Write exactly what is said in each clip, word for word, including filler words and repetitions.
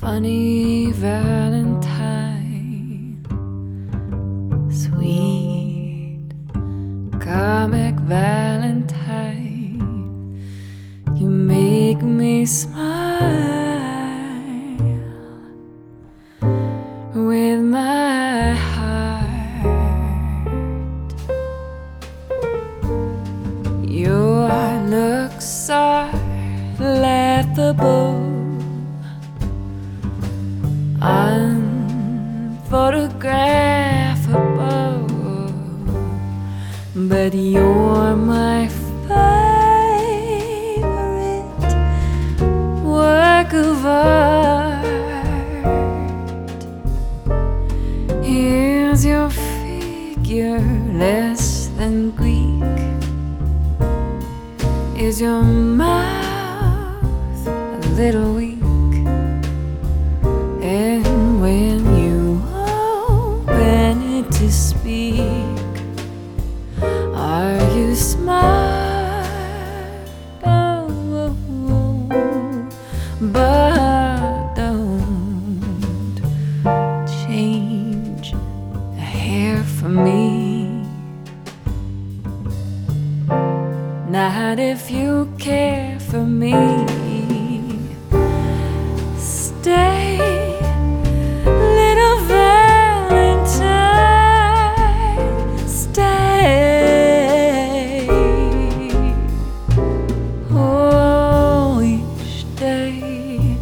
Funny Valentine, sweet comic Valentine, you make me smile with my heart. Your looks are laughable, unphotographable, but you're my favorite work of art. Here's your figure, less than Greek. Is your mouth a little weak? And when you open it to speak, are you smart? Oh, oh, oh. But don't change a hair for me, not if you care for me. Stay, little Valentine, stay. Oh, each day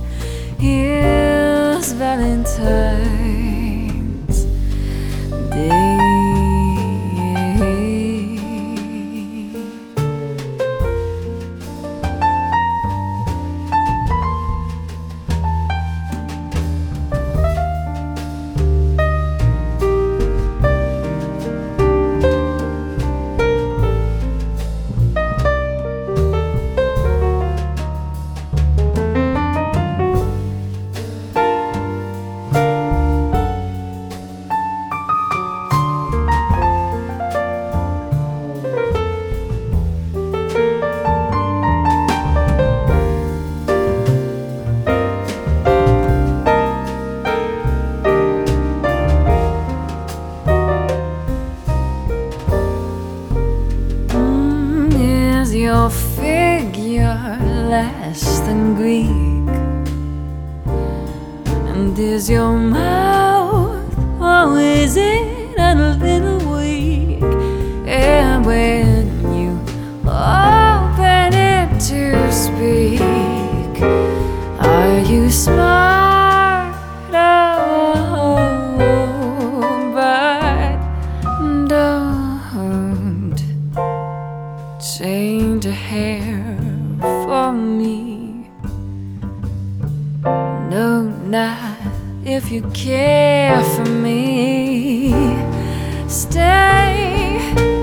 is Valentine's Day. Your figure less than Greek, and is your mouth, or is it a little weak? And when you open it to speak, are you smart? Oh, but don't change a hair for me. No, not if you care for me. Stay.